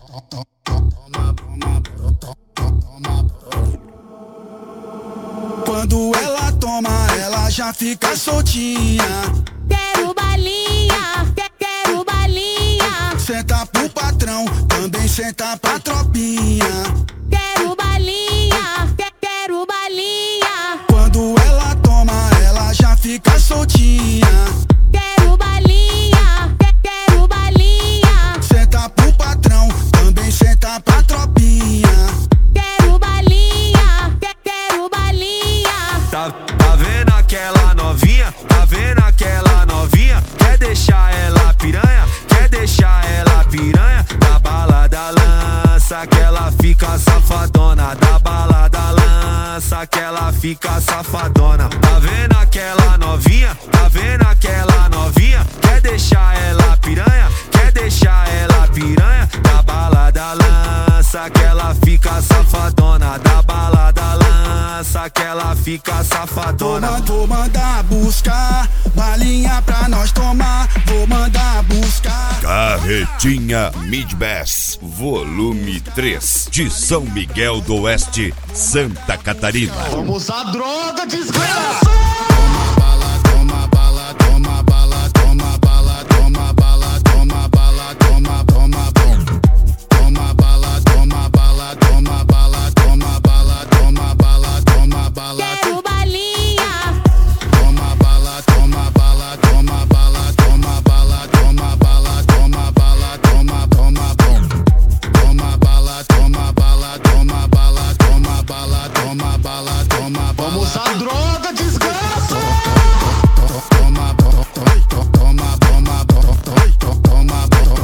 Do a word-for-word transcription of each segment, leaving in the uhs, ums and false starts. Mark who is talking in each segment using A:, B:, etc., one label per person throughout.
A: Quando ela toma, ela já fica soltinha.
B: Quero balinha, que- quero balinha.
A: Senta pro patrão, também senta pra tropinha.
B: Quero balinha, que- quero balinha.
A: Quando ela toma, ela já fica soltinha.
B: Quero balinha, que- quero balinha.
A: Senta pro patrão, também senta pra tropinha.
B: Quero balinha, que- quero balinha.
C: Tá, tá vendo aquela novinha? Tá vendo aquela novinha? Quer deixar ela piranha? Quer deixar ela piranha? Da balada lança que ela fica safadona. Da balada lança que ela fica safadona. Tá vendo aquela novinha? Tá vendo aquela novinha? Quer deixar ela piranha? Quer deixar ela piranha? Da balada lança que ela fica safadona. Da balada lança que ela fica safadona.
A: Vou, vou mandar buscar balinha pra nós tomar. Vou mandar buscar.
D: Carretinha Mid-Bass, volume três, de São Miguel do Oeste, Santa Catarina.
E: Vamos a droga, desgraça!
A: Toma bala, toma bala, toma bala, toma bala, toma bala, toma bala, toma, toma bom. Toma bala, toma bala, toma bala, toma bala, toma bala, toma bala.
B: Quero balinha.
A: Toma bala, toma bala, toma bala, toma bala, toma bala, toma bala, toma, toma bom. Toma bala, toma bala, toma bala, toma bala, toma bala, toma bala.
E: Vamos a droga, desgraça!
A: Toma, toma, toma, toma, toma, toma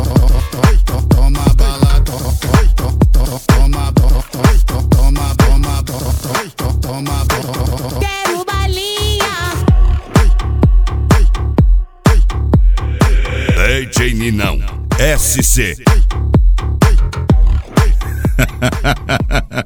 A: bala, toma, toma, toma, toma.
B: Quero balinha.
D: D J Ninão, S C.